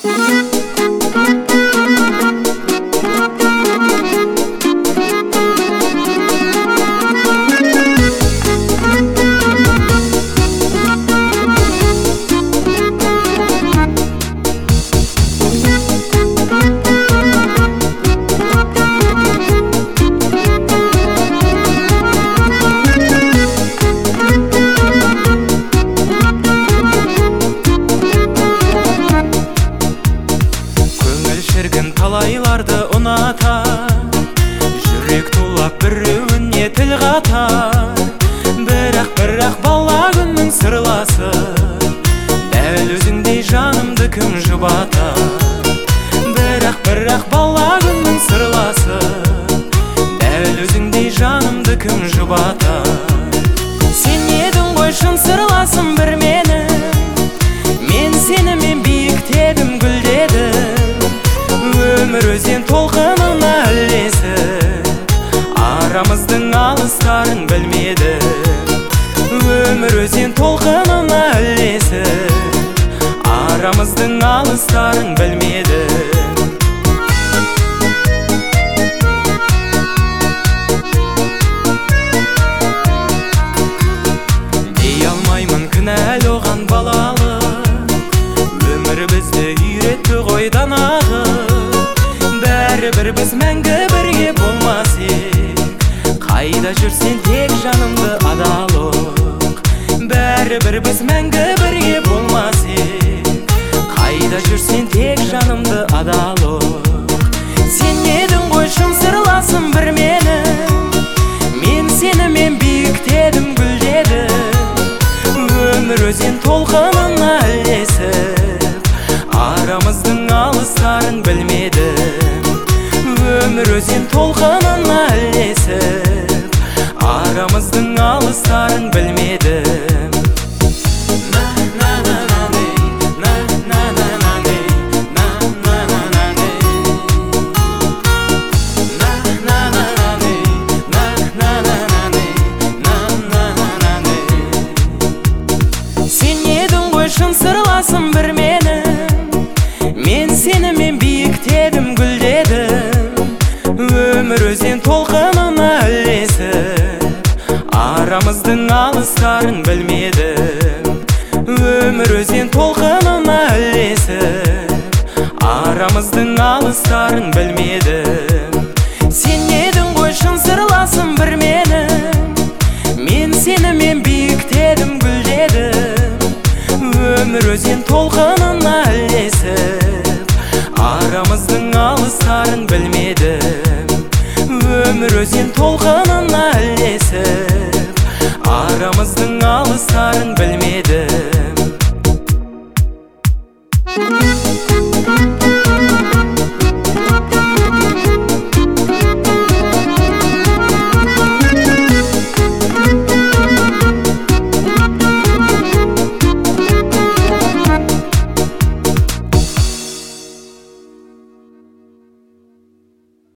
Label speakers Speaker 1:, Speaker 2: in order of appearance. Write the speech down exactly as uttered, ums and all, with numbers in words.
Speaker 1: Талайларды ұната, жүрек тулап біреуіне тіл қатар. Бірақ бірақ бала күннің сырласы, дәл өзіңдей жанымды кім жұбатар. Бірақ бірақ бала күннің сырласы, дәл өзіңдей жанымды кім жұбатар. Сен едің ғой шын сырласым бір менің, мен сенімен биіктедім, гүлдедім. Өмір өзен толқынына ілесіп, арамыздың алыстарын білмедім. Өмір өзен толқынына ілесіп, арамыздың алыстарын білмедім. Дей алмаймын кінәлі оған балалық, өмір бізді үйретті ғой даналық. Бәрібір біз мәңгі бірге болмас ек, қайда жүрсен тек жанымды адалық. Бәрібір біз мәңгі бірге болмас ек, қайда жүрсен тек жанымды адалық. Сен едің ғой шын сырласым бір менің, мен сенімен биіктедім, гүлдедім. Өмір өзен толқынына ілесіп, арамыздың алыстарын білмедім. Өмір өзен толқынына ілесіп, арамыздың алыстарын білмедім. Сен едің ғой шын сырласым бір менің, мен сенімен биіктедім, гүлдедім. Өмір өзен толқынына ілесіп, арамыздың алыстарын білмедім. Өмір өзен толқынына ілесіп, арамыздың алыстарын білмедім. Сен едің ғой шын сырласым бір менің, мен сенімен биіктедім, гүлдедім. Өмір өзен толқынына ілесіп, арамыздың алыстарын білмедім. Өмір өзен толқынына